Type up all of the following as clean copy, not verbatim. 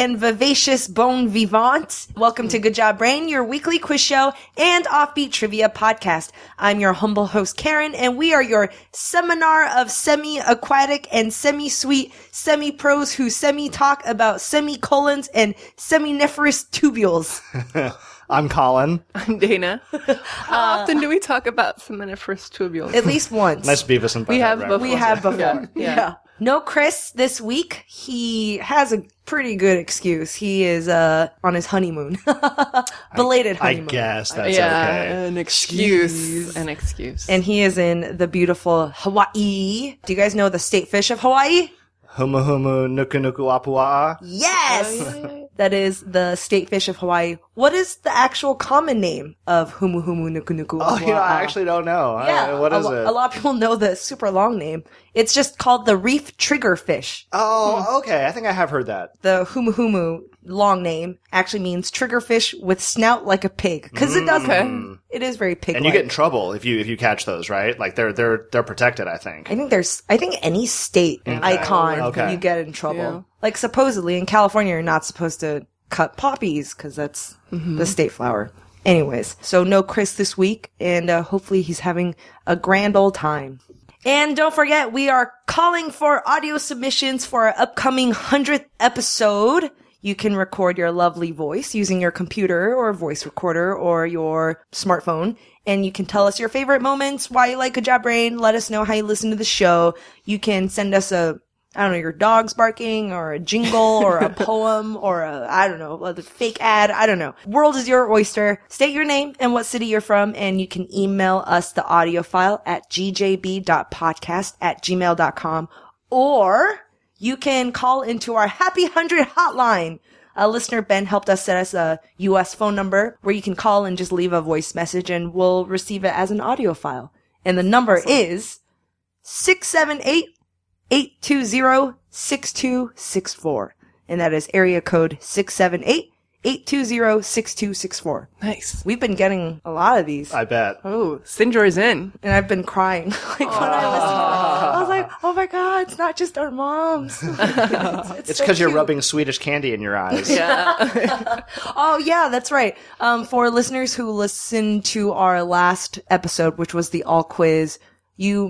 and vivacious bon vivant. Welcome to Good Job Brain, your weekly quiz show and offbeat trivia podcast. I'm your humble host, Karen, and we are your seminar of semi-aquatic and semi-sweet semi-pros who semi-talk about semicolons and seminiferous tubules. I'm Colin. I'm Dana. How often do we talk about seminiferous tubules? At least once. Nice Beavis and Butthead. We have before. Yeah. No Chris this week. He has a pretty good excuse. He is on his honeymoon. Belated honeymoon. I guess that's okay. An excuse. An excuse. And he is in the beautiful Hawaii. Do you guys know the state fish of Hawaii? Humu humu nuku nuku apua'a. Yes! That is the state fish of Hawaii. What is the actual common name of Humu Humu Nuku Nuku? Oh, I actually don't know. Yeah, What is it? A lot of people know the super long name. It's just called the reef triggerfish. Oh, okay. I think I have heard that. The Humu Humu long name actually means triggerfish with snout like a pig. Because it does. It is very pig-like. And you get in trouble if you catch those, right? Like they're protected, I think. I think any state icon you get in trouble. Yeah. Like supposedly in California you're not supposed to cut poppies because that's the state flower. Anyways, so no Chris this week, and hopefully he's having a grand old time. And don't forget, we are calling for audio submissions for our upcoming 100th episode. You can record your lovely voice using your computer or voice recorder or your smartphone. And you can tell us your favorite moments, why you like Good Job Brain. Let us know how you listen to the show. You can send us your dog's barking or a jingle or a poem or a fake ad. I don't know. World is your oyster. State your name and what city you're from, and you can email us the audio file at gjb.podcast@gmail.com, or you can call into our Happy 100 hotline. Listener Ben helped us set us a U.S. phone number where you can call and just leave a voice message and we'll receive it as an audio file. And the number is 678-820-6264. And that is area code 678-820-6264. Nice. We've been getting a lot of these. I bet. Oh, Sinjor's in. And I've been crying. When I was like, oh my God, it's not just our moms. It's because you're rubbing Swedish candy in your eyes. Yeah. Oh yeah, that's right. For listeners who listened to our last episode, which was the all quiz, you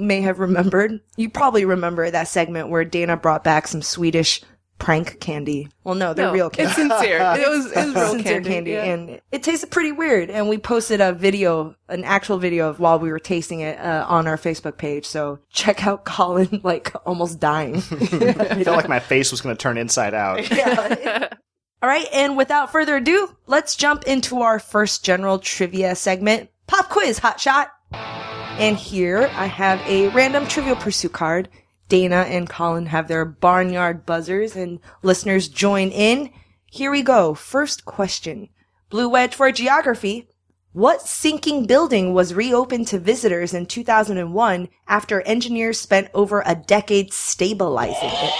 probably remember that segment where Dana brought back some Swedish prank candy. Well, no, they're real candy. It's sincere. It was real sincere candy. Yeah. And it tasted pretty weird. And we posted an actual video of while we were tasting it on our Facebook page. So check out Colin, almost dying. I felt like my face was going to turn inside out. Yeah. All right, and without further ado, let's jump into our first general trivia segment, Pop Quiz Hot Shot. And here I have a random Trivial Pursuit card. Dana and Colin have their barnyard buzzers, and listeners join in. Here we go. First question. Blue Wedge for geography. What sinking building was reopened to visitors in 2001 after engineers spent over a decade stabilizing it?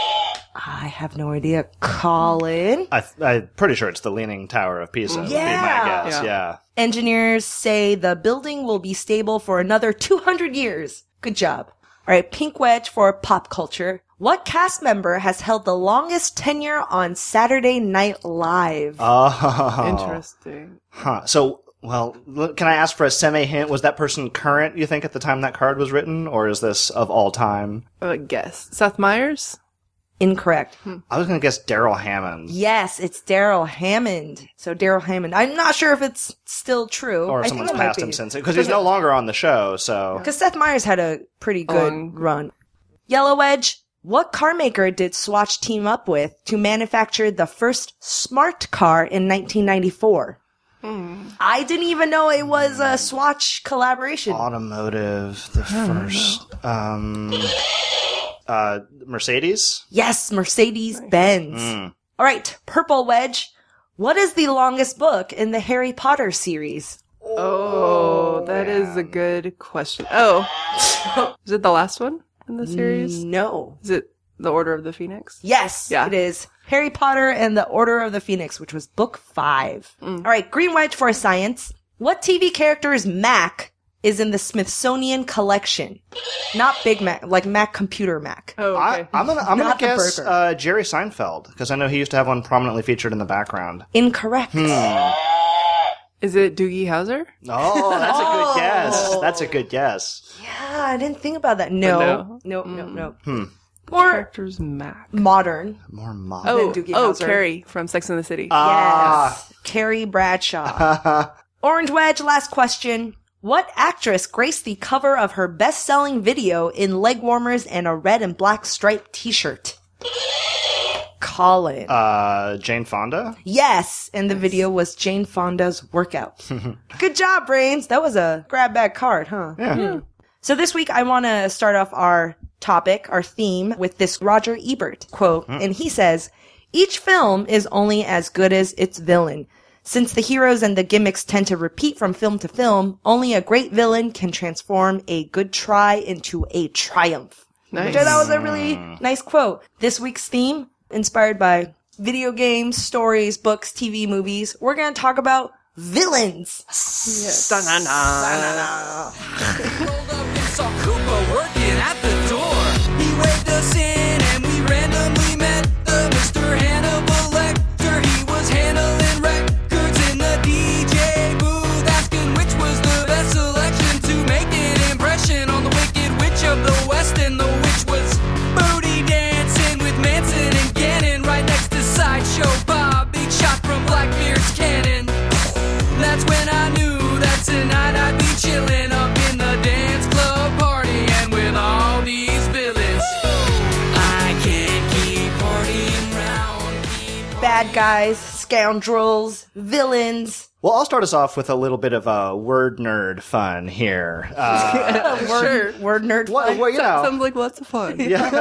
I have no idea. Colin? I'm pretty sure it's the Leaning Tower of Pisa. Would be my guess. Yeah. Engineers say the building will be stable for another 200 years. Good job. All right, Pink Wedge for pop culture. What cast member has held the longest tenure on Saturday Night Live? Oh. Interesting. Huh. So, can I ask for a semi-hint? Was that person current, you think, at the time that card was written? Or is this of all time? Guess. Seth Meyers? Incorrect. I was going to guess Daryl Hammond. Yes, it's Daryl Hammond. So Daryl Hammond. I'm not sure if it's still true. Or someone's passed him since. Because he's no longer on the show, so. Because Seth Meyers had a pretty good run. Yellow Wedge. What car maker did Swatch team up with to manufacture the first smart car in 1994? I didn't even know it was a Swatch collaboration. Automotive, the first. Mercedes? Yes, Mercedes-Benz. All right, Purple Wedge. What is the longest book in the Harry Potter series? Oh, that is a good question. Oh, is it the last one in the series? No. Is it The Order of the Phoenix? Yes, it is. Harry Potter and the Order of the Phoenix, which was book 5. All right, Green Wedge for science. What TV character's Mac is in the Smithsonian collection? Not Big Mac, like Mac Computer Mac. Oh, okay. I'm gonna Not the guess burger. Jerry Seinfeld, because I know he used to have one prominently featured in the background. Incorrect. Is it Doogie Howser? Oh, that's a good guess. That's a good guess. Yeah, I didn't think about that. No. No. More Characters Mac. modern. More mom. Oh, Doogie Howser. Carrie from Sex and the City. Yes. Carrie Bradshaw. Orange Wedge, last question. What actress graced the cover of her best-selling video in leg warmers and a red and black striped t-shirt? Colin. Jane Fonda? Yes, and the video was Jane Fonda's workout. Good job, Brains. That was a grab bag card, huh? Yeah. So this week I want to start off our topic, our theme, with this Roger Ebert quote. And he says, each film is only as good as its villain. Since the heroes and the gimmicks tend to repeat from film to film, only a great villain can transform a good try into a triumph. Nice. Which I thought was a really nice quote. This week's theme, inspired by video games, stories, books, TV, movies, we're going to talk about villains. Yes. Da-na-na. Rolled up and saw Koopa working at the door. He waved us in and we randomly met the Mr. Hannibal Lecter. He was handling records in the DJ booth, asking which was the best selection to make an impression on the Wicked Witch of the West. And the witch was booty dancing with Manson and Gannon right next to Sideshow Bob, being shot from Blackbeard's cannon. That's when I knew that tonight I'd be chillin' up in the dance club party, and with all these villains, I can't keep partying round. Bad guys, scoundrels, villains. Well, I'll start us off with a little bit of a word nerd fun here. Word nerd. Well, you know. Sounds like lots of fun.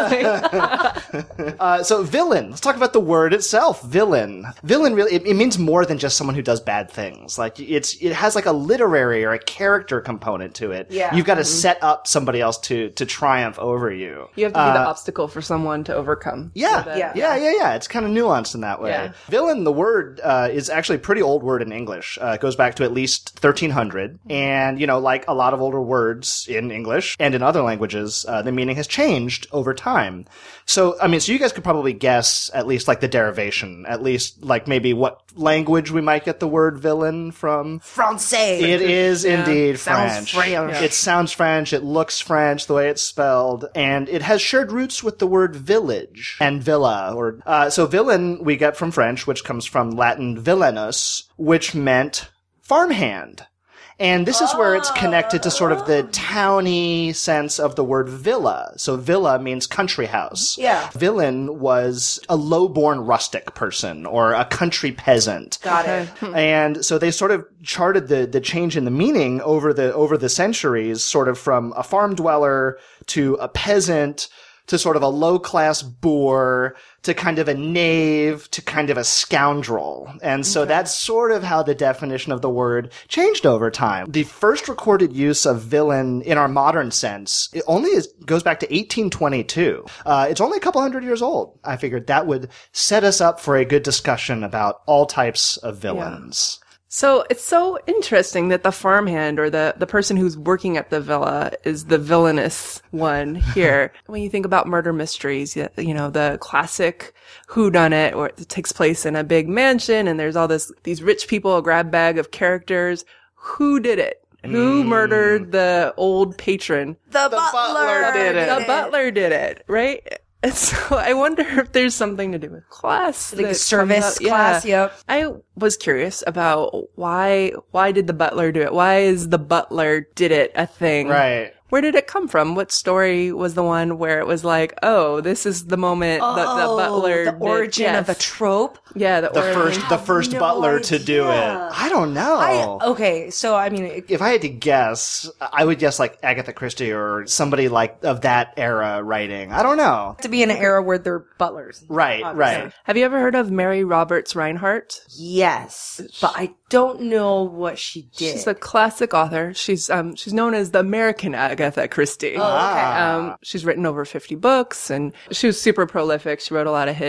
So villain. Let's talk about the word itself. Villain. Villain really, it means more than just someone who does bad things. Like it has like a literary or a character component to it. Yeah. You've got to set up somebody else to triumph over you. You have to be the obstacle for someone to overcome. Yeah. It's kind of nuanced in that way. Yeah. Villain, the word, is actually a pretty old word in English. It goes back to at least 1300. And, like a lot of older words in English and in other languages, the meaning has changed over time. So you guys could probably guess at least like the derivation, at least like maybe what language we might get the word villain from. Francais. It is indeed Sounds French. French. It sounds French. It looks French the way it's spelled, and it has shared roots with the word village and villa. So villain we get from French, which comes from Latin villanus, which meant farmhand. And this is where it's connected to sort of the towny sense of the word villa. So villa means country house. Yeah. Villain was a low-born rustic person or a country peasant. Got it. And so they sort of charted the change in the meaning over the centuries, sort of from a farm dweller to a peasant to sort of a low-class boor to kind of a knave to kind of a scoundrel. And so that's sort of how the definition of the word changed over time. The first recorded use of villain in our modern sense, it only goes back to 1822. It's only a couple hundred years old. I figured that would set us up for a good discussion about all types of villains. So it's so interesting that the farmhand or the person who's working at the villa is the villainous one here. When you think about murder mysteries, the classic whodunit where it takes place in a big mansion and there's all these rich people, a grab bag of characters. Who did it? Who murdered the old patron? The butler did it. The butler did it, right? And so I wonder if there's something to do with class. Like a that service comes up. class, Yeah. yep. I was curious about why did the butler do it? Why is the butler did it a thing? Right. Where did it come from? What story was the one where it was like, oh, this is the moment that the butler the did- origin of yes. the trope. Yeah, the origin. The first no butler to do it. idea. I don't know. Okay, so If I had to guess, I would guess like Agatha Christie or somebody like of that era writing. I don't know. to be in an era where they're butlers. Right, right. Have you ever heard of Mary Roberts Reinhardt? Yes, but I don't know what she did. She's a classic author. She's known as the American Agatha Christie. Oh, okay. She's written over 50 books and she was super prolific. She wrote a lot of hits.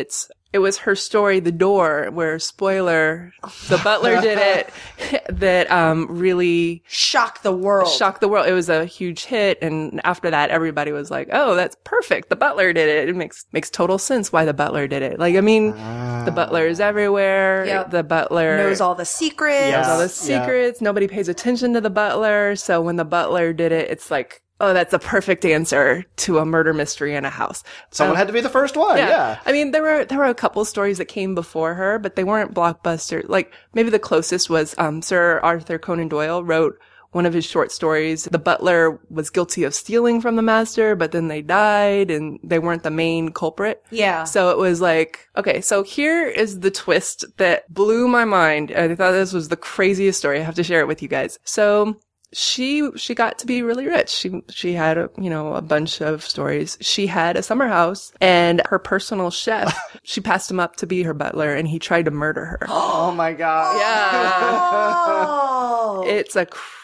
it was her story, The Door, where, spoiler, the butler did it, that really Shock the world. shocked the world. It was a huge hit, and after that, everybody was like, "Oh, that's perfect. The butler did it." It makes total sense why the butler did it. Like, I mean, the butler is everywhere. Yep. The butler Knows all the secrets. Yeah. all the secrets. Nobody pays attention to the butler. So when the butler did it, it's like, oh, that's a perfect answer to a murder mystery in a house. Someone had to be the first one. Yeah. I mean, there were a couple stories that came before her, but they weren't blockbuster. Like, maybe the closest was, Sir Arthur Conan Doyle wrote one of his short stories. The butler was guilty of stealing from the master, but then they died and they weren't the main culprit. Yeah. So it was like, okay, so here is the twist that blew my mind. I thought this was the craziest story. I have to share it with you guys. So she got to be really rich. She had a bunch of stories. She had a summer house, and her personal chef, she passed him up to be her butler, and he tried to murder her. Oh my God. Oh. It's a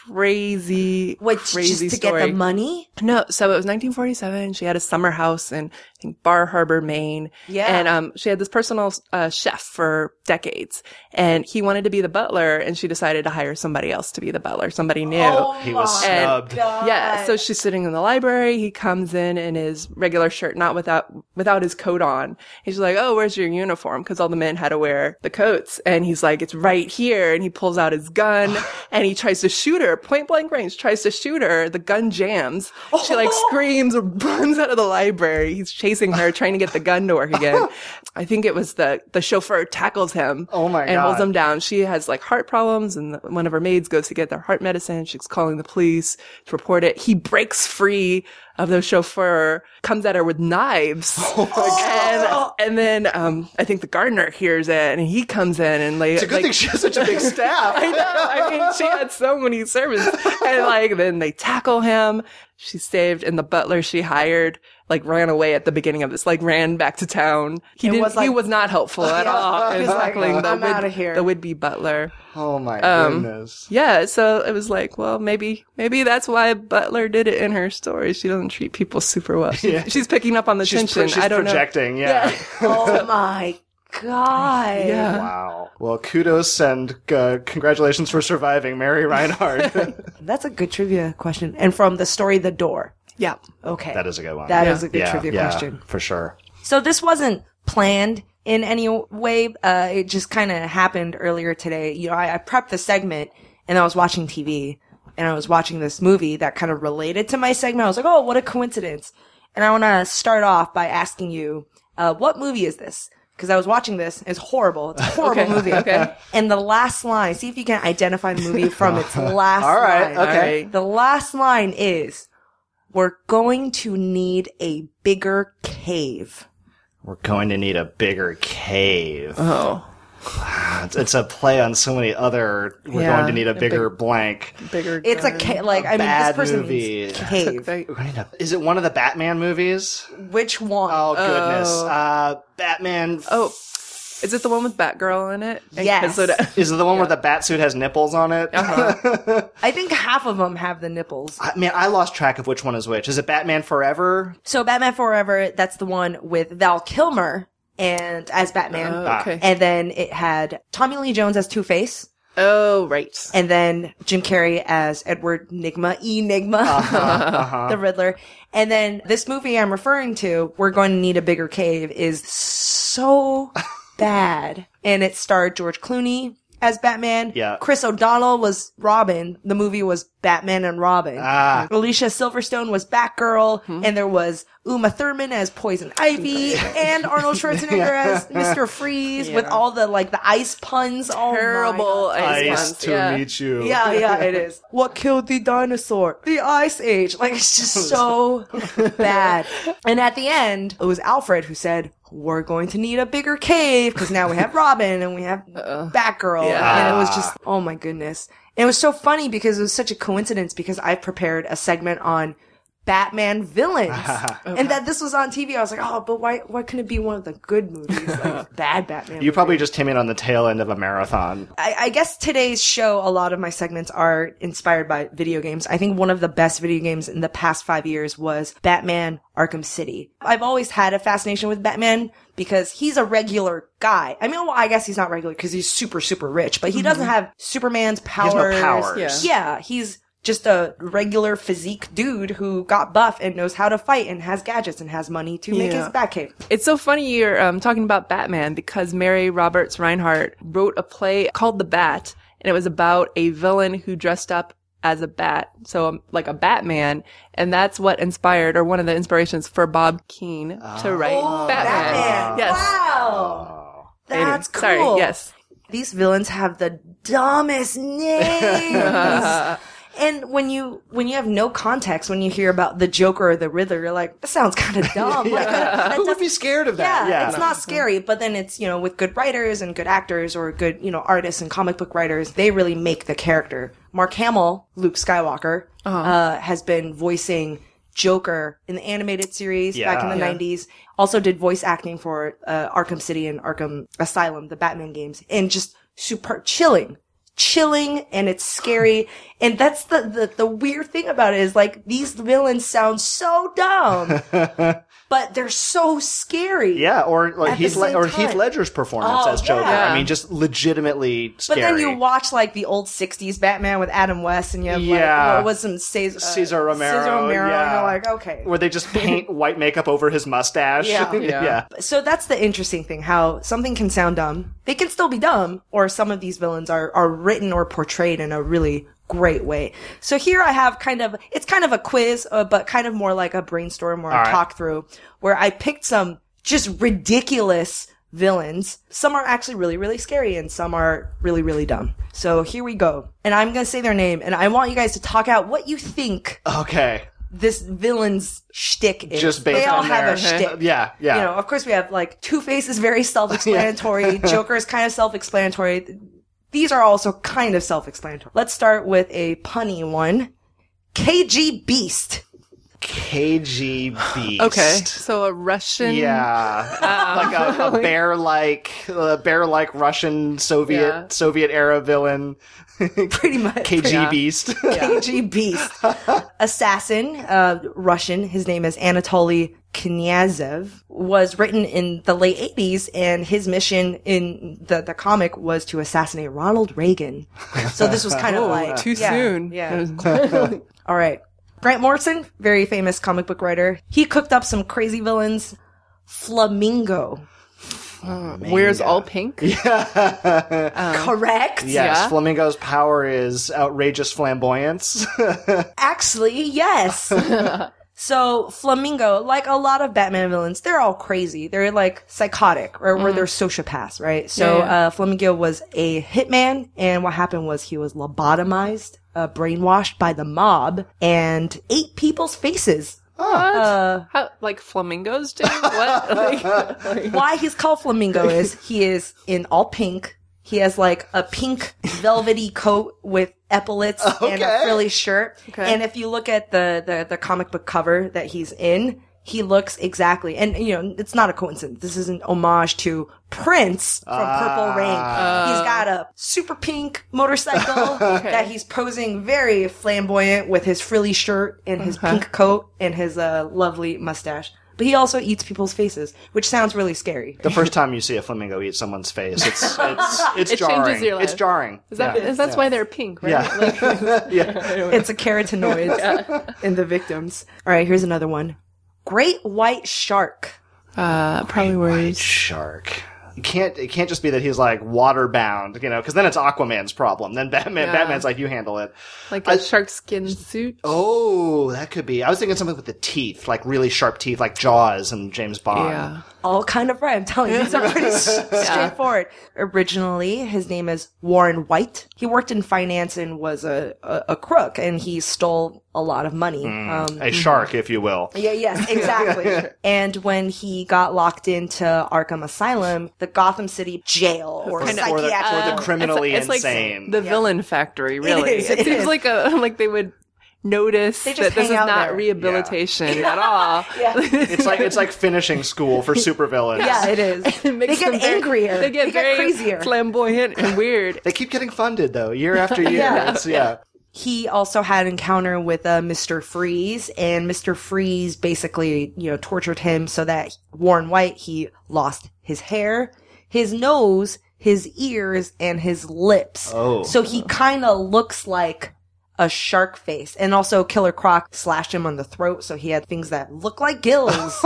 crazy, Wait, crazy just to story. get the money? No, so it was 1947. She had a summer house in Bar Harbor, Maine. Yeah. And she had this personal chef for decades. And he wanted to be the butler, and she decided to hire somebody else to be the butler, somebody new. Oh He was my snubbed. God. Yeah, so she's sitting in the library. He comes in his regular shirt, not without his coat on. He's like, "Oh, where's your uniform?" Because all the men had to wear the coats. And he's like, "It's right here." And he pulls out his gun and he tries to shoot her, point blank range, tries to shoot her. The gun jams. She like screams, runs out of the library. He's chasing her, trying to get the gun to work again. I think it was the chauffeur tackles him. Oh my and God. holds him down. She has like heart problems, and one of her maids goes to get their heart medicine. She's calling the police to report it. He breaks free of the chauffeur, comes at her with knives. Oh my God. And then I think the gardener hears it, and he comes in and like, It's a good thing she has such a big staff. I know. I mean, she had so many servants, and like then they tackle him. She's saved, and the butler she hired like ran away at the beginning of this, like ran back to town. He was not helpful at all. He was like, "I'm outta here." The would-be butler. Oh my goodness. Yeah, so it was like, well, maybe that's why Butler did it in her story. She doesn't treat people super well. She's picking up on the tension. She's I don't projecting, yeah. Oh my God. know. Yeah. Wow. Well, kudos and congratulations for surviving, Mary Reinhardt. That's a good trivia question. And from the story The Door. Yeah. Okay. That is a good one. That is a good yeah, trivia yeah, question. for sure. So this wasn't planned in any way. It just kind of happened earlier today. You know, I prepped the segment and I was watching TV and I was watching this movie that kind of related to my segment. I was like, oh, what a coincidence. And I want to start off by asking you, what movie is this? Because I was watching this. It's horrible. It's a horrible movie. Okay. And the last line, see if you can identify the movie from its last All right, line. okay. The last line is, we're going to need a bigger cave. We're going to need a bigger cave. Oh. It's a play on so many other. We're Yeah. going to need a bigger blank. Bigger. It's a cave. Like, I mean, this Bad person movie. means cave. We're going to need is it one of the Batman movies? Which one? Oh goodness, Batman. Oh. Is it the one with Batgirl in it? Yes. Is it the one where the Batsuit has nipples on it? I think half of them have the nipples. I lost track of which one is which. Is it Batman Forever? So Batman Forever, that's the one with Val Kilmer and as Batman. Okay. And then it had Tommy Lee Jones as Two-Face. Oh, right. And then Jim Carrey as Edward Enigma, the Riddler. And then this movie I'm referring to, We're Going to Need a Bigger Cave, is so bad. And it starred George Clooney as Batman. Yeah. Chris O'Donnell was Robin. The movie was Batman and Robin. Alicia Silverstone was Batgirl. And there was Uma Thurman as Poison Ivy. And Arnold Schwarzenegger as Mr. Freeze with all the, like, the ice puns. Oh, Terrible my God. ice Nice puns. to Yeah. meet you. Yeah, it is. What killed the dinosaur? The Ice Age. Like, it's just so bad. And at the end, it was Alfred who said, we're going to need a bigger cave because now we have Robin and we have Batgirl. Yeah. And it was just, oh my goodness. And it was so funny because it was such a coincidence because I prepared a segment on Batman villains. And that this was on TV. I was like, oh, but why couldn't it be one of the good movies? Like bad Batman. You probably just came in on the tail end of a marathon. I guess today's show, a lot of my segments are inspired by video games. I think one of the best video games in the past 5 years was Batman Arkham City. I've always had a fascination with Batman because he's a regular guy. I mean, well, I guess he's not regular because he's super, super rich, but he doesn't have Superman's powers. He has no powers. Yeah, he's just a regular physique dude who got buff and knows how to fight and has gadgets and has money to make his Batcave. It's so funny you're talking about Batman because Mary Roberts Reinhardt wrote a play called The Bat, and it was about a villain who dressed up as a bat, so like a Batman, and that's what inspired, or one of the inspirations for Bob Keane to write Batman. Yes. Wow. That's cool. Sorry, yes. These villains have the dumbest names. And when you have no context, when you hear about the Joker or the Riddler, you're like, that sounds kind of dumb. Like, Who would be scared of that? Yeah, it's not scary, but then it's, with good writers and good actors or good, artists and comic book writers, they really make the character. Mark Hamill, Luke Skywalker, has been voicing Joker in the animated series back in the 90s. Also did voice acting for Arkham City and Arkham Asylum, the Batman games, and just super chilling, and it's scary. And that's the weird thing about it is like these villains sound so dumb, but they're so scary. Yeah, or like Heath Ledger's performance as Joker. Yeah. I mean, just legitimately scary. But then you watch like the old 60s Batman with Adam West and you have like, what was some Cesar Romero. And you're like, okay. Where they just paint white makeup over his mustache. Yeah. So that's the interesting thing, how something can sound dumb. They can still be dumb, or some of these villains are written or portrayed in a really great way. So here I have it's kind of a quiz, but kind of more like a brainstorm or a talk through, where I picked some just ridiculous villains. Some are actually really, really scary and some are really, really dumb. So here we go. And I'm going to say their name and I want you guys to talk out what you think. Okay. This villain's shtick is. Just based they all on have their a shtick. Yeah. Of course we have like Two-Face is very self-explanatory. Joker is kind of self-explanatory. These are also kind of self-explanatory. Let's start with a punny one. KG Beast. KG Beast. Okay, so a Russian. Yeah, like a bear-like Russian Soviet era villain. Pretty much. KG Beast. KG Beast. Assassin, Russian. His name is Anatoly Knyazev. Was written in the late 80s, and his mission in the comic was to assassinate Ronald Reagan. So this was kind of like too soon. Yeah. All right. Grant Morrison, very famous comic book writer. He cooked up some crazy villains. Flamingo. Wears all pink. Correct. Yes, Flamingo's power is outrageous flamboyance. Actually, yes. So Flamingo, like a lot of Batman villains, they're all crazy. They're like psychotic, or where they're sociopaths, right? So Flamingo was a hitman, and what happened was he was lobotomized, brainwashed by the mob, and ate people's faces. What? How, like flamingos do? What? Why he's called Flamingo is he is in all pink. He has like a pink velvety coat with epaulets and a frilly shirt. Okay. And if you look at the comic book cover that he's in, he looks exactly, and it's not a coincidence. This is an homage to Prince from Purple Rain. He's got a super pink motorcycle that he's posing very flamboyant with his frilly shirt and his pink coat and his lovely mustache. But he also eats people's faces, which sounds really scary. The first time you see a flamingo eat someone's face, it's it jarring. Changes your life. It's jarring. That's why they're pink, right? Yeah. It's a carotenoid in the victims. All right, here's another one. Great white shark. Probably worries. Shark. It can't just be that he's like water bound, because then it's Aquaman's problem. Then Batman's like, you handle it. Like a shark skin suit. Oh, that could be. I was thinking something with the teeth, like really sharp teeth, like Jaws and James Bond. Yeah. All kind of right. I'm telling you, these are pretty straightforward. Originally, his name is Warren White. He worked in finance and was a crook, and he stole a lot of money. A shark, if you will. Yes, exactly. And when he got locked into Arkham Asylum, the Gotham City jail or psychiatric, or the criminally it's insane. Like the villain factory, really. It seems like they would notice just that this hang is out not there. rehabilitation at all. It's like finishing school for supervillains. Yeah, it is. It They makes get them very- angrier. They get very crazier. flamboyant and weird. They keep getting funded though, year after year. Yeah. He also had an encounter with Mr. Freeze, and Mr. Freeze basically, tortured him so that Warren White, he lost his hair, his nose, his ears, and his lips. Oh. So he kind of looks like a shark face. And also Killer Croc slashed him on the throat, so he had things that look like gills.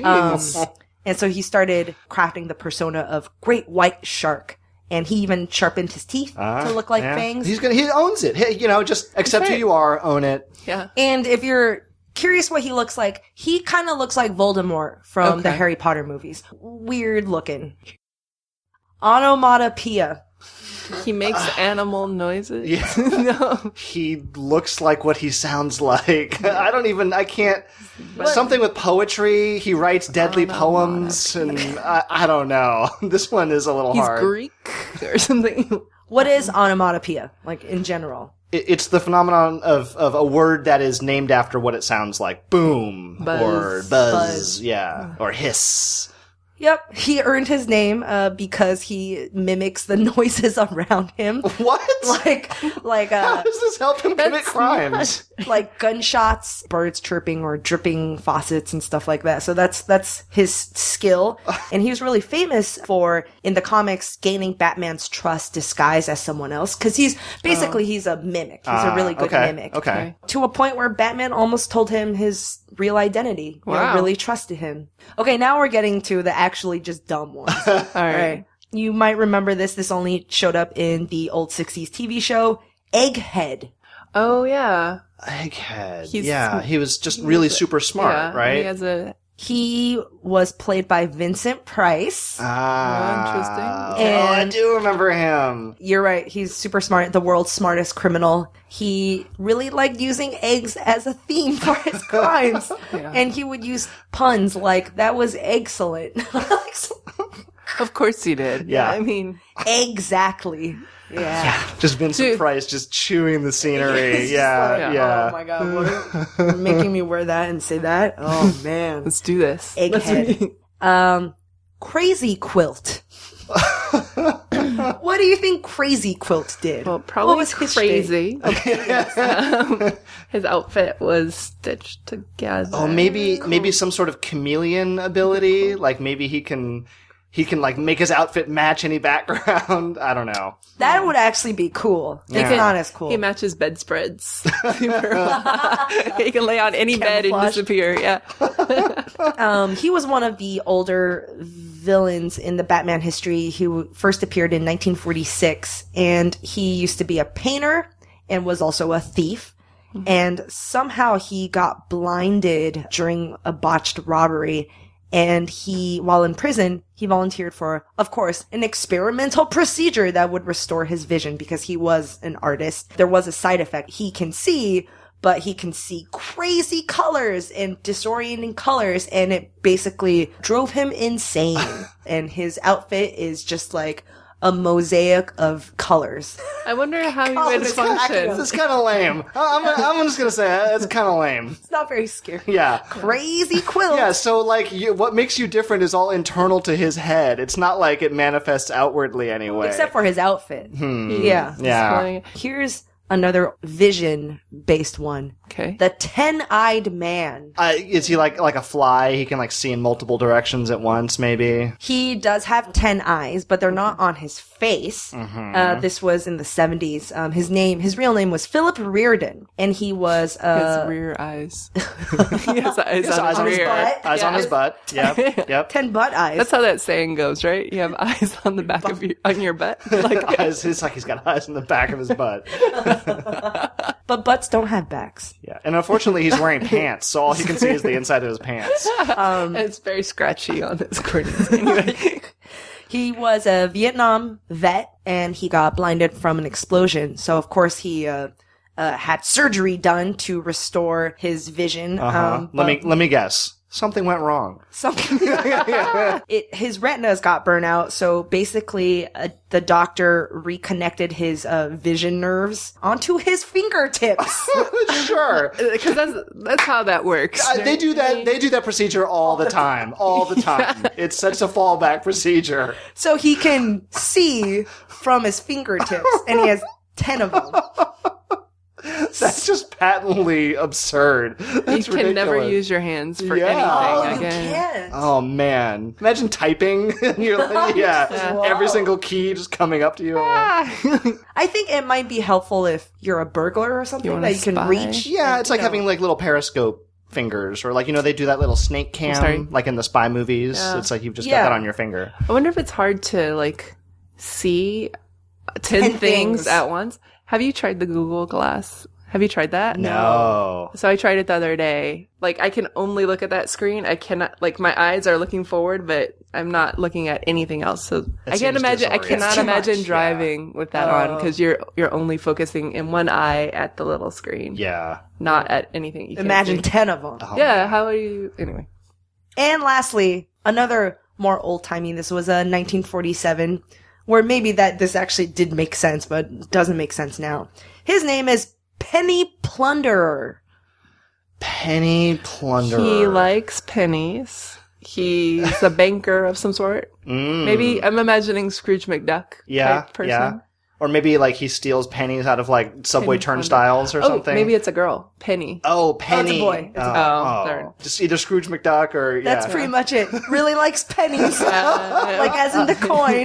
And so he started crafting the persona of Great White Shark. And he even sharpened his teeth to look like fangs. He owns it. He, just accept who you are, own it. Yeah. And if you're curious what he looks like, he kind of looks like Voldemort from the Okay. Harry Potter movies. Weird looking. Onomatopoeia. He makes animal noises. Yeah. No. He looks like what he sounds like. I can't. Something with poetry. He writes deadly poems, and I don't know. This one is a little He's hard. Greek or something. What is onomatopoeia, like in general? It's the phenomenon of a word that is named after what it sounds like. Boom. Buzz. Or buzz. Yeah. Or hiss. Yep, he earned his name because he mimics the noises around him. What? Like How does this help him commit crimes? like gunshots, birds chirping, or dripping faucets and stuff like that. So that's his skill. And he was really famous for, in the comics, gaining Batman's trust disguised as someone else. Cause he's a mimic. He's a really good mimic. Okay. To a point where Batman almost told him his real identity. Wow. Really trusted him. Okay, now we're getting to the actually just dumb ones. All right. You might remember this. This only showed up in the old 60s TV show, Egghead. Oh, yeah. Egghead. He's- he was just really super smart, Yeah. right? He has a... He was played by Vincent Price. Interesting. Oh, I And- do remember him. You're right. He's super smart. The world's smartest criminal. He really liked using eggs as a theme for his crimes. And he would use puns like, that was excellent. Of course he did. Yeah. I mean, Exactly. Yeah. Just Vincent Dude. Price just chewing the scenery. It's just Yeah, like, yeah. Oh my god. What making me wear that and say that? Oh man. let's do this. Egghead. Crazy Quilt. What do you think Crazy Quilt did? Well, What probably was history? crazy. His outfit was stitched together. Oh, maybe some sort of chameleon ability. Like maybe he can like make his outfit match any background. I don't know. That would actually be cool. It's Yeah. not as cool. He matches bedspreads. He can lay on any bed and Camouflage. disappear. Yeah. He was one of the older villains in the Batman history who first appeared in 1946, and he used to be a painter and was also a thief. And somehow he got blinded during a botched robbery. And while in prison, he volunteered for, of course, an experimental procedure that would restore his vision because he was an artist. There was a side effect. He can see, but he can see crazy colors and disorienting colors, and it basically drove him insane. And his outfit is just like a mosaic of colors. I wonder how he would This function. is kind of lame. I'm just gonna say it's kind of lame. It's not very scary. Yeah. Crazy quilt. Yeah, so like what makes you different is all internal to his head. It's not like it manifests outwardly anyway. Except for his outfit. Yeah. Yeah. Here's another vision-based one. Okay. The 10-eyed man. Is he like a fly? He can like see in multiple directions at once, maybe. He does have 10 eyes, but they're not on his face. This was in the 70s. His real name was Philip Reardon, and he was His rear eyes. He has eyes His on eyes his on his rear. butt. Eyes on his butt. Yep. Yep. 10 butt eyes. That's how that saying goes, right? You have eyes on the back of your butt. Like Eyes. It's like he's got eyes in the back of his butt. but butts don't have backs. Yeah. And unfortunately, he's wearing pants, so all you can see is the inside of his pants. and it's very scratchy on his corneas. Anyway. He was a Vietnam vet, and he got blinded from an explosion. So, of course, he had surgery done to restore his vision. Let me guess. something went wrong. Something. His retinas got burnt out, so basically the doctor reconnected his vision nerves onto his fingertips. Sure. Because that's how that works. They do that procedure all the time. All the time. It's such a fallback procedure. So he can see from his fingertips, and he has 10 of them. That's just patently absurd. That's You can never ridiculous. use your hands for Yeah. Oh, anything you again. can't. Oh man! Imagine typing. And you're like, every single key just coming up to you. I think it might be helpful if you're a burglar or something wanna that you can spy? reach. Yeah, it's like You know. having like little periscope fingers, or like they do that little snake sorry. cam, like in the spy movies. Yeah. It's like you've just Yeah. got that on your finger. I wonder if it's hard to like see 10 10 things things. at once. Have you tried the Google Glass? Have you tried that? No. So I tried it the other day. Like I can only look at that screen. I cannot, like my eyes are looking forward, but I'm not looking at anything else. So I can't seems imagine, I disorienting. cannot It's too imagine much, driving with that on because you're only focusing in one eye at the little screen. Yeah. Not at anything. You can't Imagine see. 10 of them. Yeah. How are you? Anyway. And lastly, another more old-timey. This was 1947, where maybe that this actually did make sense, but doesn't make sense now. His name is Penny Plunderer. Penny plunderer. He likes pennies. He's a banker of some sort. Maybe I'm imagining Scrooge McDuck Yeah. type person. Yeah. Or maybe like he steals pennies out of like subway Penny plunderer. turnstiles or Oh, something. maybe it's a girl. Penny. Oh, Penny. boy. It's a boy. Sorry. Just either Scrooge McDuck or That's pretty much it. Really likes pennies, like as in the coin.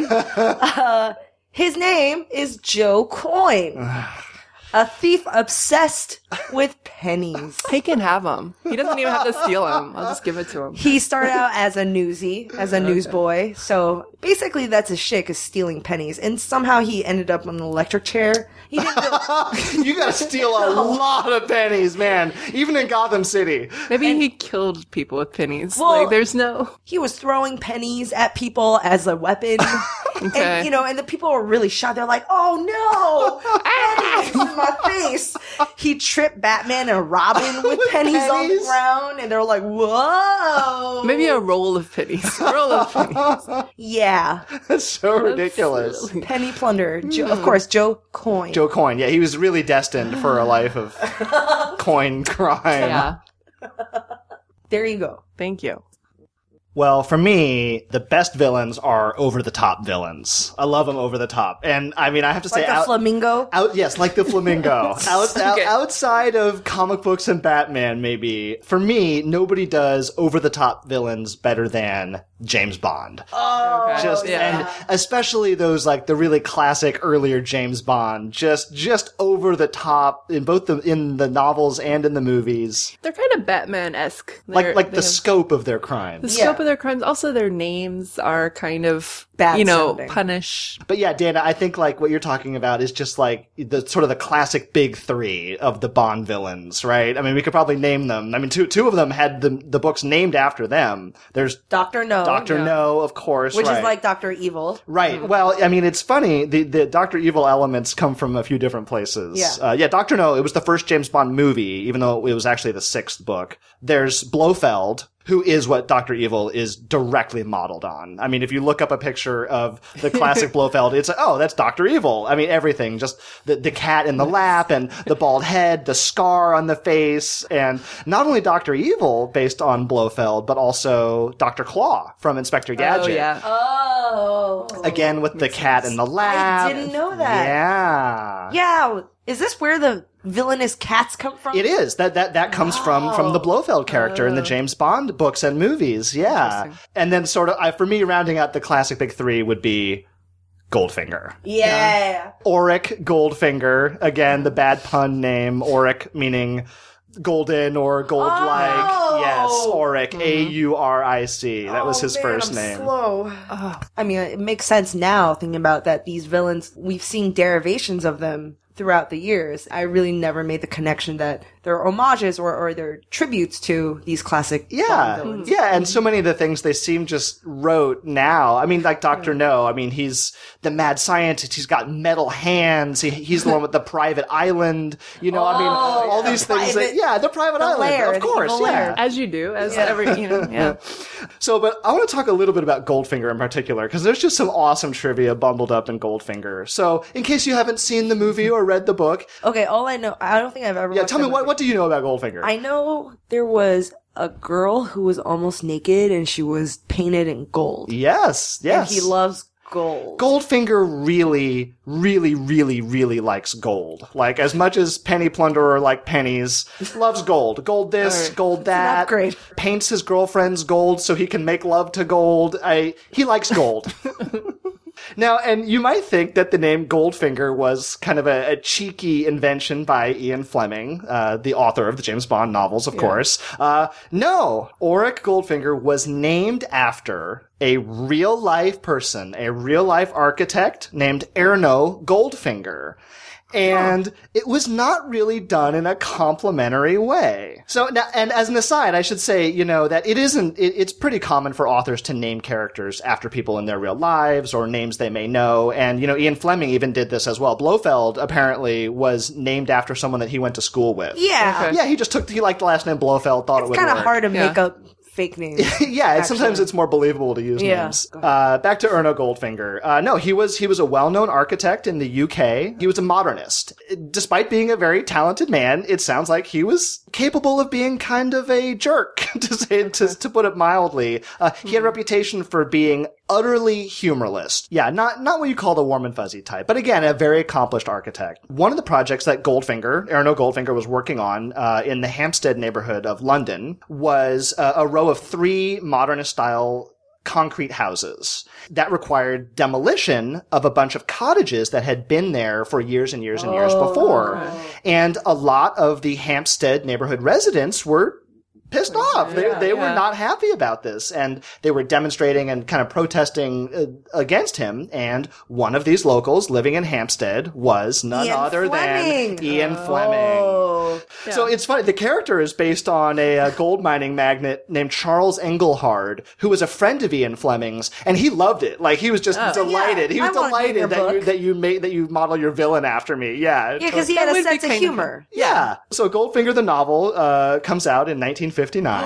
His name is Joe Coyne, a thief obsessed with pennies. He can have them. He doesn't even have to steal them. I'll just give it to him. He started out as a newsboy. So basically that's his shtick, is stealing pennies. And somehow he ended up on an electric chair. He didn't really, You gotta steal a lot of pennies, man. Even in Gotham City. Maybe he killed people with pennies. Well- like, there's no. he was throwing pennies at people as a weapon. Okay. And, and the people were really shocked. They're like, oh no, pennies in my face. He tripped Batman and Robin with pennies on the pennies? ground. And they're like, whoa. Maybe a roll of pennies. A roll of pennies. Yeah. That's so ridiculous. Silly. Penny Plunderer. Of course, Joe Coyne. Joe Coyne. Yeah, he was really destined for a life of coin crime. Yeah. There you go. Thank you. Well, for me, the best villains are over-the-top villains. I love them over the top. And, I mean, I have to say... Like a flamingo. Yes, like the flamingo. Outside of comic books and Batman, maybe, for me, nobody does over-the-top villains better than James Bond. Oh, Just yeah. and especially those like the really classic earlier James Bond, just over the top in both in the novels and in the movies, They're kind of Batman-esque. like the scope of their crimes. The scope of their crimes. Also, their names are kind of, Bad you know, sounding. punish. But yeah, Dana, I think like what you're talking about is just like the sort of the classic big three of the Bond villains, right? I mean, we could probably name them. I mean, two of them had the books named after them. There's Dr. No. Dr. No, of course, Which right. is like Dr. Evil. Right. Well, I mean, it's funny. The Dr. Evil elements come from a few different places. Yeah. Dr. No, it was the first James Bond movie, even though it was actually the 6th book. There's Blofeld, who is what Dr. Evil is directly modeled on. I mean, if you look up a picture of the classic Blofeld, it's like, oh, that's Dr. Evil. I mean, everything. Just the cat in the lap and the bald head, the scar on the face, and not only Dr. Evil based on Blofeld, but also Dr. Claw from Inspector Gadget. Oh, yeah. Oh. Again with the cat in the lab. I didn't know that. Yeah. Yeah. Is this where the villainous cats come from? It is. That comes from the Blofeld character in the James Bond books and movies. Yeah. Interesting. And then sort of for me rounding out the classic big three would be Goldfinger. Yeah. Auric Goldfinger, again the bad pun name, Auric meaning golden or gold-like. Oh. Yes, Auric, A-U-R-I-C. That was his man, first I'm name. Slow. I mean, it makes sense now thinking about that these villains, we've seen derivations of them throughout the years, I really never made the connection that they're homages or they're tributes to these classic Bond villains. Yeah, and so many of the things they seem just wrote now. I mean, like Dr. No, I mean, he's the mad scientist. He's got metal hands. He's the one with the private island. You know, I mean, all these things. The private island, lair, of course. the evil lair. As you do, yeah. So, but I want to talk a little bit about Goldfinger in particular, because there's just some awesome trivia bundled up in Goldfinger. So, in case you haven't seen the movie or read the book. Okay, all I know, I don't think I've ever watched tell me, the movie. what do you know about Goldfinger? I know there was a girl who was almost naked and she was painted in gold. Yes. And he loves gold. Goldfinger really, really, really, really likes gold. Like, as much as Penny Plunderer like pennies, loves gold. Gold this, gold that. Upgrade. Paints his girlfriends gold so he can make love to gold. He likes gold. Now, and you might think that the name Goldfinger was kind of a cheeky invention by Ian Fleming, the author of the James Bond novels, of course. No, Auric Goldfinger was named after a real-life person, a real-life architect named Erno Goldfinger. And it was not really done in a complimentary way. So now, and as an aside, I should say, you know, that it's pretty common for authors to name characters after people in their real lives or names they may know. And, you know, Ian Fleming even did this as well. Blofeld apparently was named after someone that he went to school with. Yeah. Yeah, he liked the last name Blofeld, thought it would work. It's kind of hard to make up fake names. Sometimes it's more believable to use names. Back to Erno Goldfinger. No, he was a well-known architect in the UK. He was a modernist. Despite being a very talented man, it sounds like he was capable of being kind of a jerk, to put it mildly. He had a reputation for being utterly humorless. Yeah, not what you call the warm and fuzzy type, but again, a very accomplished architect. One of the projects that Erno Goldfinger was working on in the Hampstead neighborhood of London was a row of 3 modernist-style concrete houses that required demolition of a bunch of cottages that had been there for years and years and years before. And a lot of the Hampstead neighborhood residents were pissed off. They were not happy about this, and they were demonstrating and kind of protesting against him. And one of these locals living in Hampstead was none other than Ian Fleming. Yeah. So it's funny. The character is based on a gold mining magnate named Charles Engelhard, who was a friend of Ian Fleming's, and he loved it. Like, he was just delighted. He was delighted that you model your villain after me. Yeah. Yeah, because he had a sense of humor. Yeah. So Goldfinger the novel comes out in 1959,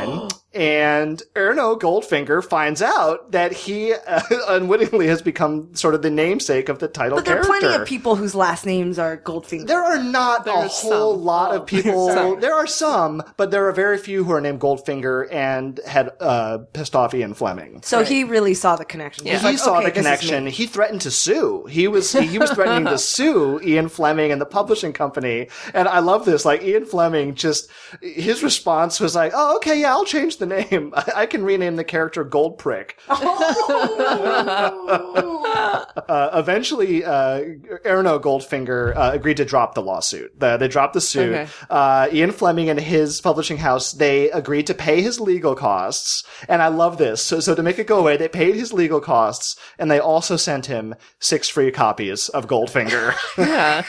and Erno Goldfinger finds out that he unwittingly has become sort of the namesake of the title character. But there are plenty of people whose last names are Goldfinger. There are not a whole lot of people. There are some, but there are very few who are named Goldfinger and had pissed off Ian Fleming. So he really saw the connection. Yeah. He saw the connection. He threatened to sue. He was threatening to sue Ian Fleming and the publishing company. And I love this. Like, Ian Fleming his response was like, "Oh, okay, yeah, I'll change the name. I can rename the character Goldprick." Eventually, Erno Goldfinger agreed to drop the lawsuit. They dropped the suit. Okay. Ian Fleming and his publishing house, they agreed to pay his legal costs. And I love this. So to make it go away, they paid his legal costs, and they also sent him 6 free copies of Goldfinger. Yeah.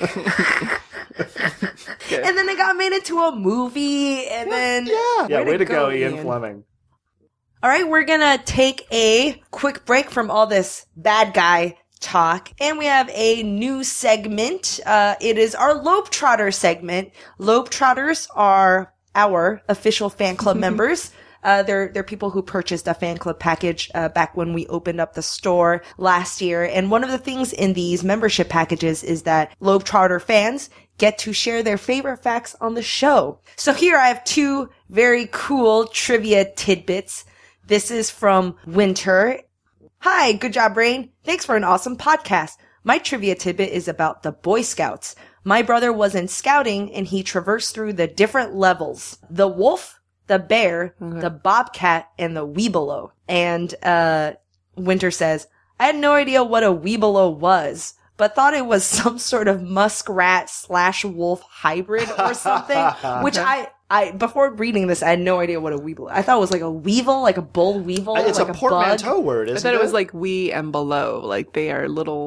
And then it got made into a movie, and then... Yeah, way to go, Ian Fleming. All right, we're going to take a quick break from all this bad guy talk, and we have a new segment. It is our Lope Trotter segment. Lope Trotters are our official fan club members. They're people who purchased a fan club package back when we opened up the store last year. And one of the things in these membership packages is that Lope Trotter fans get to share their favorite facts on the show. So here I have 2 very cool trivia tidbits. This is from Winter. Hi, good job, Brain. Thanks for an awesome podcast. My trivia tidbit is about the Boy Scouts. My brother was in scouting and he traversed through the different levels. The wolf, the bear, the bobcat, and the weebelow. And Winter says, I had no idea what a weebelow was, but thought it was some sort of muskrat / wolf hybrid or something, which I before reading this, I had no idea what a weeble. I thought it was like a weevil, like a bull weevil. It's like a portmanteau word, isn't it? I thought it was like we and below, like they are little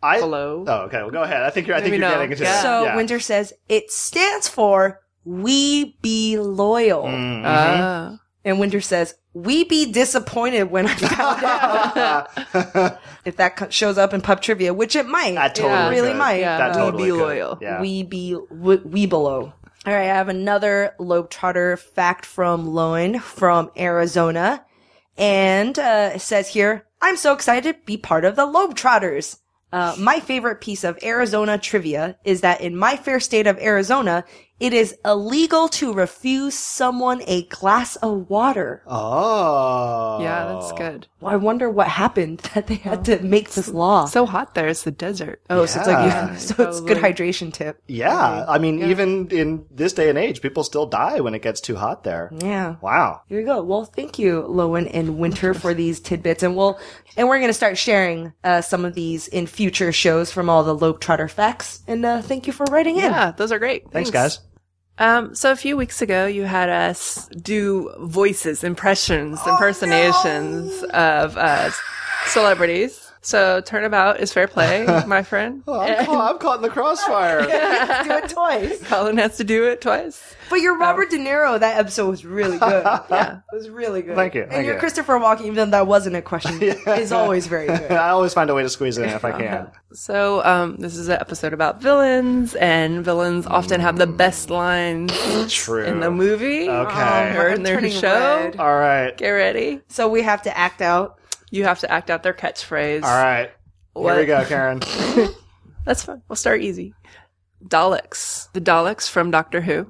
Hello? Oh, okay. Well, go ahead. I think you're Maybe getting no. into Yeah. it. So Yeah. Winter says it stands for "We Be Loyal," Ah. and Winter says "We be disappointed when I found out." If that shows up in pub trivia, which it might, That totally Yeah. really could. might. Yeah. That We totally be could. loyal. Yeah. We be below. All right, I have another Globetrotter fact from Lowen from Arizona. And it says here, I'm so excited to be part of the Globetrotters. My favorite piece of Arizona trivia is that in my fair state of Arizona, it is illegal to refuse someone a glass of water. Oh. Yeah, that's good. Well, I wonder what happened that they had to make this law. So hot there. It's the desert. Oh, so it's like, Yeah. so it's good hydration tip. Yeah. I mean, even in this day and age, people still die when it gets too hot there. Yeah. Wow. Here you go. Well, thank you, Lowen and Winter, for these tidbits, and we're going to start sharing some of these in future shows from all the Globetrotter facts. And thank you for writing in. Yeah, those are great. Thanks, guys. So a few weeks ago, you had us do voices, impersonations of celebrities. So turnabout is fair play, my friend. Oh, I'm caught in the crossfire. Do it twice. Colin has to do it twice. But your Robert De Niro, that episode was really good. Yeah, it was really good. Thank you, And thank your you. Christopher Walken, even though that wasn't a question, is always very good. I always find a way to squeeze it in if I can. So this is an episode about villains, and villains often have the best lines True. in the movie Okay. or I'm in their turning show. red. All right. Get ready. So we have to act out. You have to act out their catchphrase. All right. What? Here we go, Karen. That's fine. We'll start easy. Daleks. The Daleks from Doctor Who.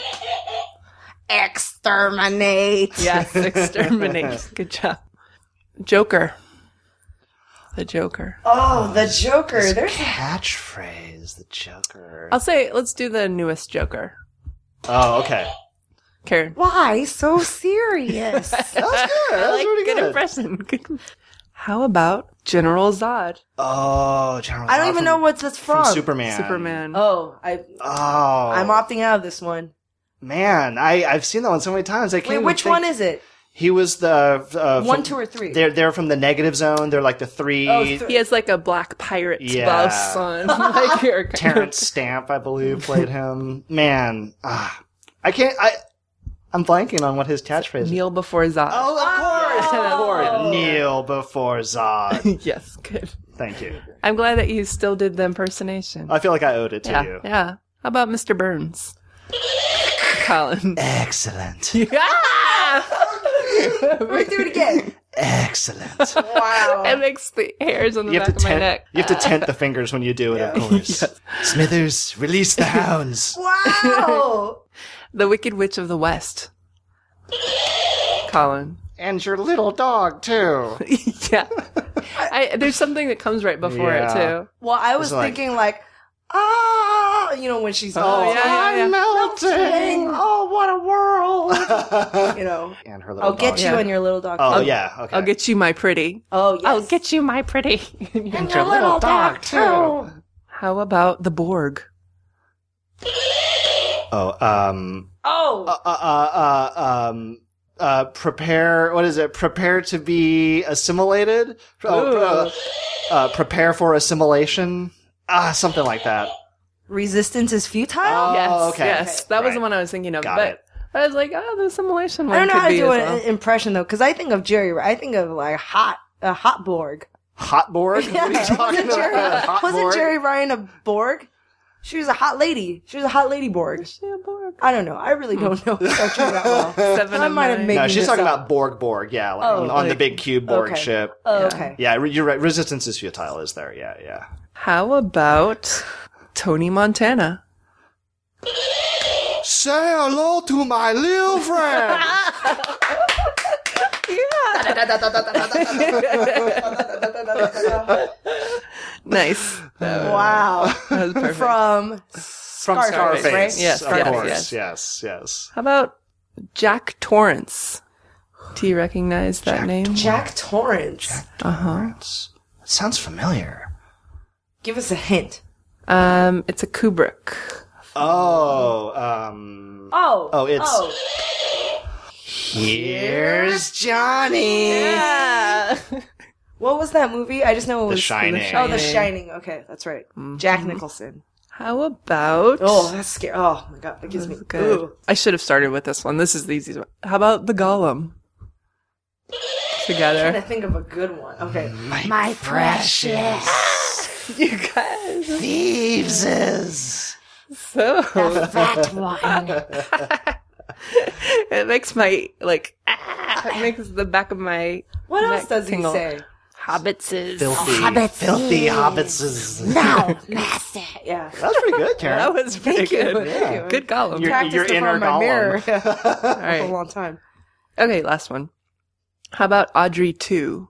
Exterminate. Yes, exterminate. Good job. Joker. The Joker. Oh, the Joker. There's Catchphrase, the Joker. I'll say, let's do the newest Joker. Oh, okay. Karen. why so serious? That's good. That's pretty good good. impression. Good. How about General Zod? Oh, General I don't Zod even know what that's from from. Superman. Superman. Oh, Oh, I'm opting out of this one. man, I've seen that one so many times. I can't. Wait, even which think. one is it? He was the 1, from- 2, or 3? They're from the negative zone. They're like the three. Oh, He has like a black pirate's Yeah. blouse on. Like your Terrence Stamp, I believe, played him. Man, I can't. I'm blanking on what his catchphrase is. Kneel before Zod. Oh, of course, of course. Oh. Kneel before Zod. Yes, good. Thank you. I'm glad that you still did the impersonation. I feel like I owed it to yeah, you. yeah. How about Mr. Burns? Colin. Excellent. Wait, do it again. Excellent. Wow. It makes the hairs on the You back have to of my neck. You have to tent the fingers when you do it, of course. Smithers, release the hounds. Wow. The Wicked Witch of the West. Colin. And your little dog, too. Yeah. There's something that comes right before Yeah. it, too. Well, I was It's like- thinking like, when she's I'm melting. Oh, what a world. And her little I'll get dog. you Yeah. and your little dog. Oh, yeah. Okay. I'll get you, my pretty. Oh, yes. I'll get you, my pretty. and your little dog, too. How about the Borg? Prepare. What is it? Prepare to be assimilated. Prepare for assimilation. Something like that. Resistance is futile? Oh, Yes, okay. yes. That was Right. the one I was thinking of. Got but it. I was like, the assimilation one I don't know could how to be do as an well. impression, though, because I think of Jerry. I think of like a hot Borg. Hot board. What are you talking Wasn't Jerry, about? Hot wasn't board? Jerry Ryan a Borg? She was a hot lady. She was a hot lady Borg. Yeah, Borg. I don't know. I really don't know Star Trek that well. 7 I of might have 9. made No, this she's talking up. about Borg. Yeah, like Oh, on the like- big cube Borg okay. ship. Oh, Yeah. okay. Yeah, you're right. Resistance is futile. Is there? Yeah. How about Tony Montana? Say hello to my little friend. Nice. Wow. That was perfect. From From Scarface, Scarface, right? Yes, of yes, course. yes. Yes. How about Jack Torrance? Do you recognize that name? Jack Torrance. It sounds familiar. Give us a hint. It's a Kubrick. Oh, it's Here's Johnny. Yeah. What was that movie? I just know it was The Shining. Oh, The Shining. Okay, that's right. Jack Nicholson. How about... Oh, that's scary. Oh my god, that gives me Good. ooh. I should have started with this one. This is the easiest one. How about the Golem? Trying Together. to think of a good one. Okay. My precious You guys. Thieveses. So... That one. It makes my, like, it makes the back of my What else neck does he tingle. say? Hobbitses. Filthy hobbitses. Now, master. Yeah. That was pretty good, Karen. That was pretty Thank you. good. Thank you. Good Golem. You're- Practiced in inner front of my mirror All for a right. long time. Okay, last one. How about Audrey 2?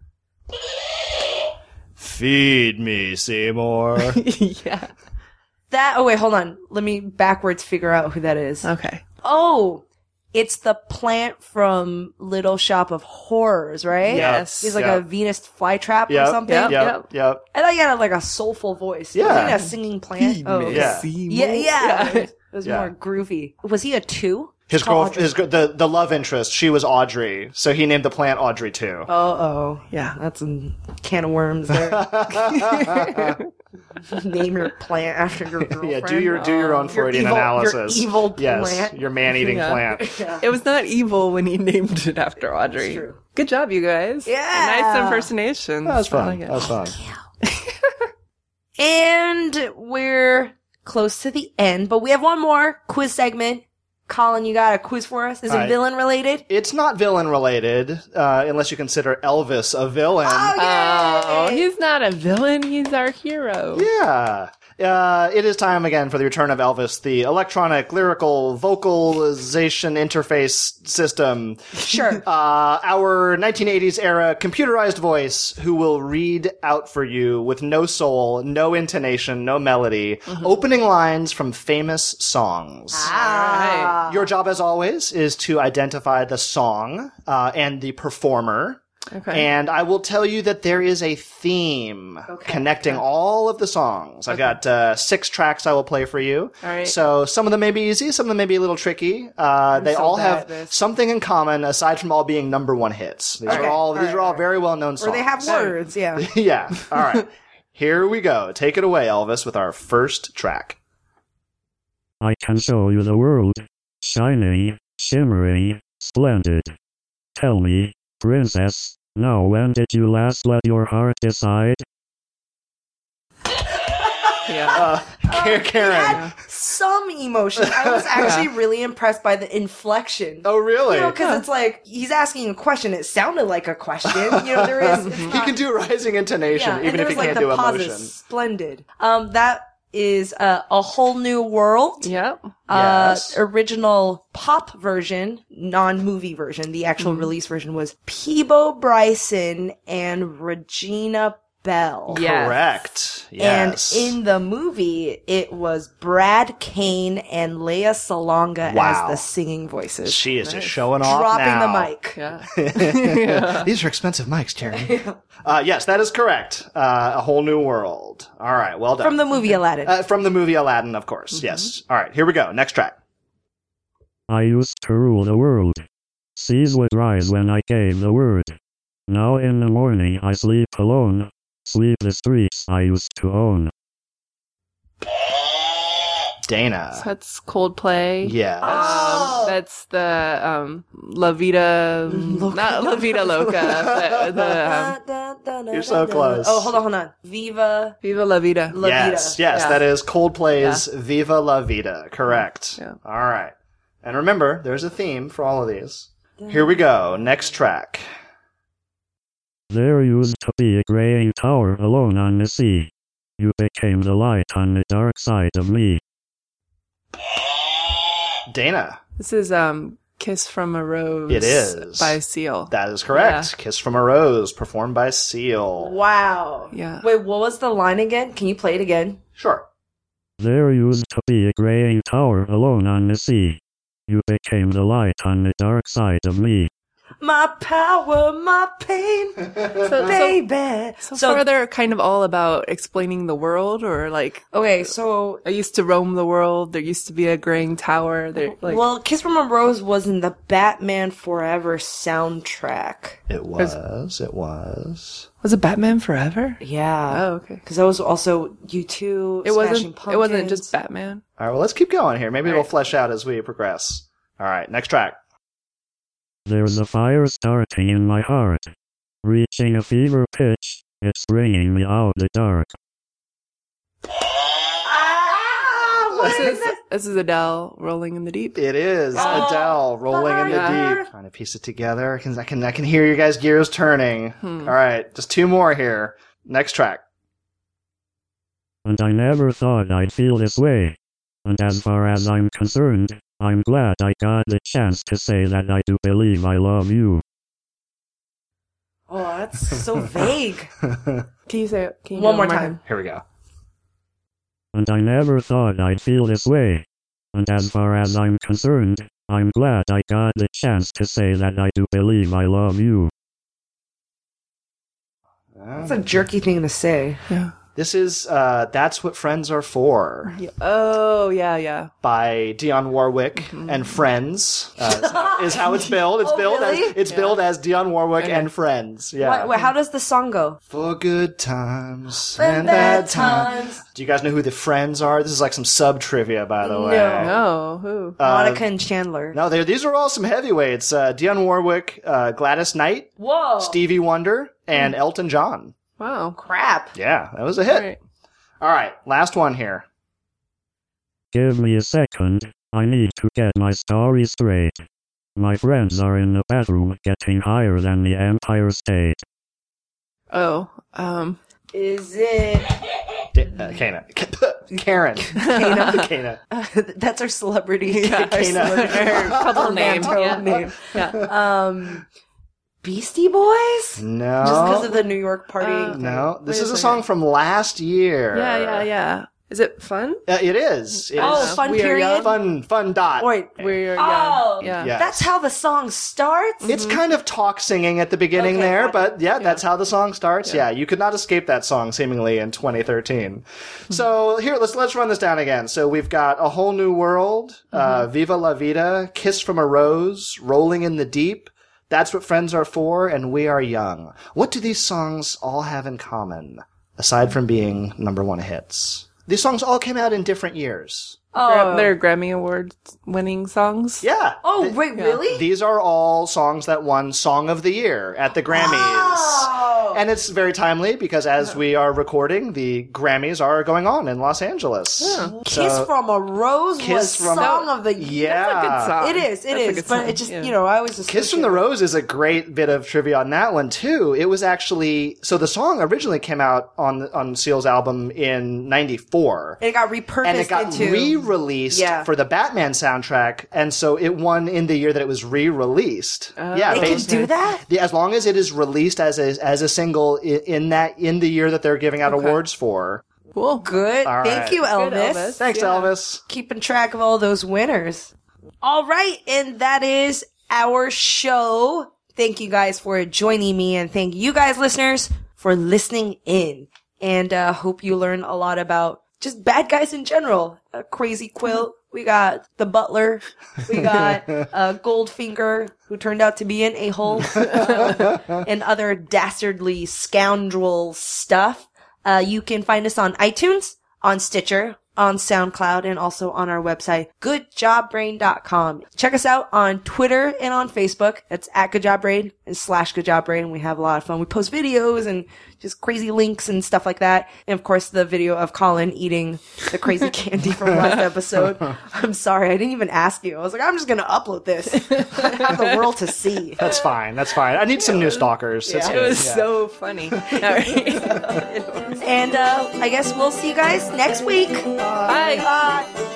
Feed me, Seymour. Yeah. That. Oh wait, hold on. Let me backwards figure out who that is. Okay. Oh, it's the plant from Little Shop of Horrors, right? Yes. He's like Yep. a Venus flytrap Yep, or something. Yep. I thought he had like a soulful voice. Yeah. Wasn't he a singing plant? Oh, okay. Yeah. Yeah. It was Yeah. more groovy. Was he a 2? His Call girl, the love interest, she was Audrey, so he named the plant Audrey too. Oh, yeah, that's a can of worms there. Name your plant after your girlfriend. Yeah, do your own Freudian evil- your analysis. evil Yes, plant. your man-eating Yeah. plant. It was not evil when he named it after Audrey. true. Good job, you guys. Yeah. Nice impersonation. That was fun. I like it. That was fun. And we're close to the end, but we have one more quiz segment. Colin, you got a quiz for us? Is it All right. villain related? It's not villain related, unless you consider Elvis a villain. Oh, he's not a villain. He's our hero. Yeah. It is time again for the return of Elvis, the electronic lyrical vocalization interface system. Sure. Our 1980s era computerized voice who will read out for you with no soul, no intonation, no melody, opening lines from famous songs. Ah. Your job, as always, is to identify the song and the performer. Okay. And I will tell you that there is a theme connecting all of the songs. I've got 6 tracks I will play for you. All right. So some of them may be easy, some of them may be a little tricky. They so all bad at have this. something in common aside from all being number 1 hits. These Okay. are all All right. very well known songs. Or they have words, yeah. Yeah. All right. Here we go. Take it away, Elvis, with our first track. I can show you the world. Shining, shimmering, splendid. Tell me, princess, now when did you last let your heart decide? Yeah. Karen. Had some emotion. I was actually really impressed by the inflection. Oh, really? You know, because it's like, he's asking a question. It sounded like a question. You know, there is. He can do rising intonation, and even if he there's, like, can't the do pauses. emotion. Splendid. That is A Whole New World. Yep. Yes. Original pop version, non-movie version. The actual release version was Peebo Bryson and Regina Bell. Yes. Correct. Yes. And in the movie, it was Brad Kane and Lea Salonga Wow. as the singing voices. She is just showing off Dropping now. the mic. Yeah. These are expensive mics, Jeremy. Yes, that is correct. A Whole New World. All right, well done. From the movie Aladdin. From the movie Aladdin, of course. Yes. All right, here we go. Next track. I used to rule the world. Seas would rise when I gave the word. Now in the morning I sleep alone. Sleep the streets I used to own. Dana. That's Coldplay. Yes. Oh. That's the La Vida, not La Vida Loca, but the You're so close. Oh, hold on. Viva Viva La Vida. La Yes, Vida. yes, Yeah. that is Coldplay's Viva La Vida. Correct. Yeah. All right. And remember, there's a theme for all of these. Here we go. Next track. There used to be a graying tower alone on the sea. You became the light on the dark side of me. Dana. This is Kiss from a Rose. It is. By Seal. That is correct. Kiss from a Rose, performed by Seal. Wow. Yeah. Wait, what was the line again? Can you play it again? Sure. There used to be a graying tower alone on the sea. You became the light on the dark side of me. my power, my pain, baby. So far, they're kind of all about explaining the world, or like, okay, so I used to roam the world. There used to be a graying tower. They're like, well, Kiss from a Rose was in the Batman Forever soundtrack. It was. was it Batman Forever? Yeah. Oh, okay. Because that was also U2. It Smashing wasn't. It wasn't Pumpkins. just Batman. All right, well, let's keep going here. Maybe it'll Right. flesh out as we progress. All right, next track. There's a fire starting in my heart. Reaching a fever pitch, it's bringing me out the dark. This is Adele, Rolling in the Deep. It is Adele, Rolling in the fire. Deep. Trying to piece it together. I can hear you guys' gears turning. All right, just two more here. Next track. And I never thought I'd feel this way. And as far as I'm concerned, I'm glad I got the chance to say that I do believe I love you. Oh, that's so vague. Can you say it? Can you One do more it time. Here we go. And I never thought I'd feel this way. And as far as I'm concerned, I'm glad I got the chance to say that I do believe I love you. That's a jerky thing to say. Yeah. This is That's What Friends Are For Oh, yeah. by Dionne Warwick and Friends is how it's billed. It's Oh, billed really? as billed as Dionne Warwick Okay. and Friends. Yeah. Wait, how does the song go? For good times And bad times. Do you guys know who the Friends are? This is like some sub trivia, by the way. No, who? Monica and Chandler. No, these are all some heavyweights. Dionne Warwick, Gladys Knight, Whoa. Stevie Wonder, and Elton John. Wow. Crap. Yeah, that was a hit. All right. All right, last one here. Give me a second, I need to get my story straight. My friends are in the bathroom getting higher than the Empire State. Oh, Is it... Kana. Karen. Kana. That's our celebrity. her couple name. Portmanteau Yeah. name. Beastie Boys? No. Just because of the New York party? No, this Wait a is a second. song from last year. Yeah. Is it fun? It is. It Oh, is fun We Are period? Young? fun dot. Wait. We're Oh, young. Yeah. Yeah. That's how the song starts? It's kind of talk singing at the beginning Okay, there, got it. but yeah, that's how the song starts. Yeah. You could not escape that song seemingly in 2013. So here, let's run this down again. So we've got A Whole New World, Viva La Vida, Kiss from a Rose, Rolling in the Deep, That's What Friends Are For, and We Are Young. What do these songs all have in common, aside from being number one hits? These songs all came out in different years. They're Grammy Award winning songs. Yeah. Oh, wait, really? These are all songs that won Song of the Year at the Grammys. Oh. And it's very timely because as we are recording, the Grammys are going on in Los Angeles. Kiss from a Rose was Kiss from- Song of the Year. Yeah. Good song. It is, That's a good but song. it just, Yeah. I was just... Kiss from the Rose is a great bit of trivia on that one too. It was actually, so the song originally came out on Seal's album in 94. It got repurposed And it got into... re-released Yeah. for the Batman soundtrack, and so it won in the year that it was re-released. Yeah, They can do that? Yeah, as long as it is released as a single in the year that they're giving out awards for. Cool. Good. All Thank right. you, Elvis. Good, Elvis. Thanks, Yeah. Elvis. Keeping track of all those winners. All right, and that is our show. Thank you guys for joining me, and thank you guys, listeners, for listening in. And hope you learn a lot about just bad guys in general. Crazy Quilt. We got the Butler. We got Goldfinger, who turned out to be an a-hole, and other dastardly scoundrel stuff. You can find us on iTunes, on Stitcher, on SoundCloud, and also on our website, goodjobbrain.com. Check us out on Twitter and on Facebook. That's at goodjobbrain and /goodjobbrain. We have a lot of fun. We post videos and just crazy links and stuff like that. And of course, the video of Colin eating the crazy candy from last episode. I'm sorry, I didn't even ask you. I was like, I'm just going to upload this. Have the world to see. That's fine. That's fine. I need some new stalkers. That's Yeah. good. It was Yeah. so funny. All right. And I guess we'll see you guys next week. Bye. Bye.